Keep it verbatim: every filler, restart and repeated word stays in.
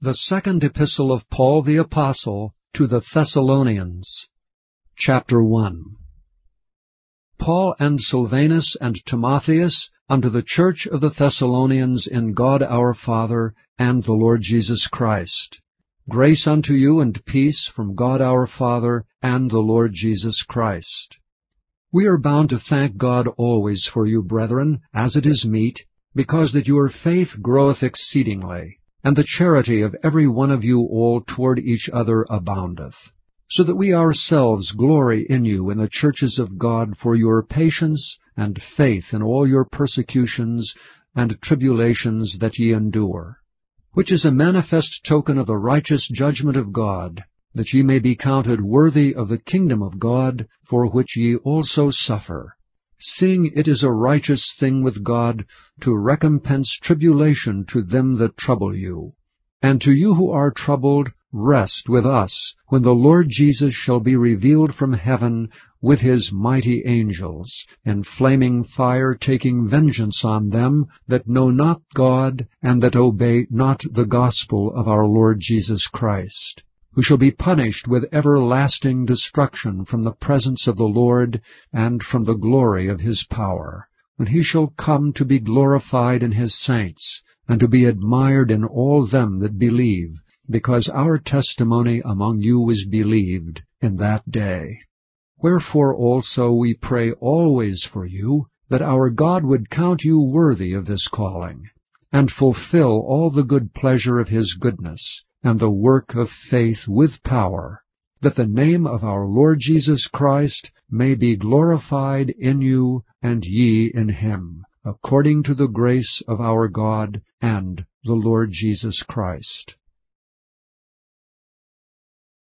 The Second Epistle of Paul the Apostle to the Thessalonians, Chapter one. Paul and Silvanus and Timotheus, unto the church of the Thessalonians in God our Father and the Lord Jesus Christ. Grace unto you and peace from God our Father and the Lord Jesus Christ. We are bound to thank God always for you, brethren, as it is meet, because that your faith groweth exceedingly, and the charity of every one of you all toward each other aboundeth, so that we ourselves glory in you in the churches of God for your patience and faith in all your persecutions and tribulations that ye endure, which is a manifest token of the righteous judgment of God, that ye may be counted worthy of the kingdom of God, for which ye also suffer, seeing it is a righteous thing with God to recompense tribulation to them that trouble you. And to you who are troubled, rest with us, when the Lord Jesus shall be revealed from heaven with his mighty angels, in flaming fire, taking vengeance on them that know not God, and that obey not the gospel of our Lord Jesus Christ, who shall be punished with everlasting destruction from the presence of the Lord and from the glory of his power, when he shall come to be glorified in his saints, and to be admired in all them that believe, because our testimony among you is believed in that day. Wherefore also we pray always for you, that our God would count you worthy of this calling, and fulfill all the good pleasure of his goodness, and the work of faith with power, that the name of our Lord Jesus Christ may be glorified in you and ye in him, according to the grace of our God and the Lord Jesus Christ.